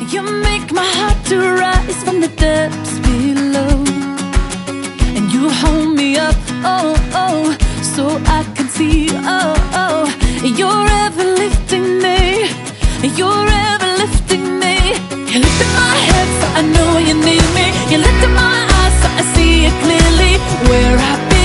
You make my heart to rise from the depths below, and you hold me up, oh, oh, so I can see, oh, oh. You're ever lifting me, you're ever lifting me. You lifted my head so I know you need me. You lifted my eyes so I see it clearly. Where I've been